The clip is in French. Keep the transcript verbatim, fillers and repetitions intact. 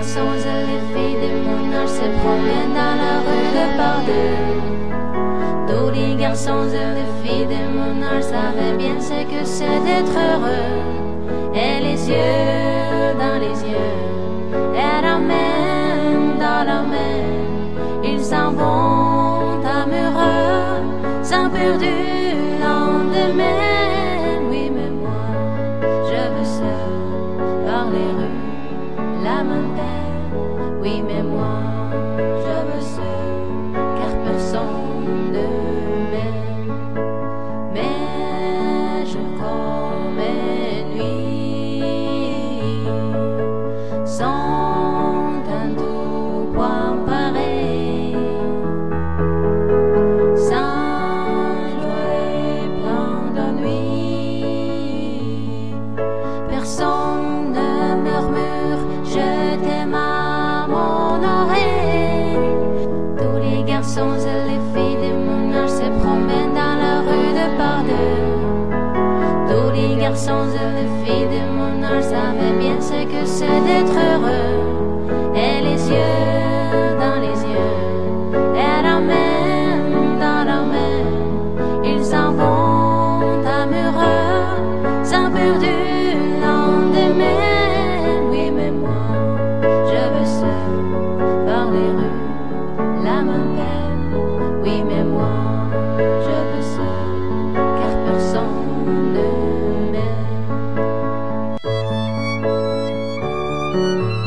garçons et les filles de mon âge se promènent dans la rue de par deux. Tous les garçons et les filles de mon âge savaient bien ce que c'est d'être heureux. Et les yeux dans les yeux, et la main dans la main, ils s'en vont amoureux, sans peur du lendemain. Oui, mais moi, je veux seul par les rues, la main pleine. Oui, mais moi, je veux seul, car personne ne m'aime. Mais je cours mes nuits sans un doux point pareil, sans joie et plein d'ennui. Personne ne murmure je t'aime à mon oreille. Tous les garçons et les filles de mon âge se promènent dans la rue de par deux. Tous les garçons et les filles de mon âge savaient bien ce que c'est d'être heureux. Et les yeux dans les yeux, et la main dans la main, ils s'en vont amoureux, sans peur du lendemain. Oui, mais moi, je veux seul par les rues, la main pleine. Oui, mais moi, je veux seul, car personne ne m'aime.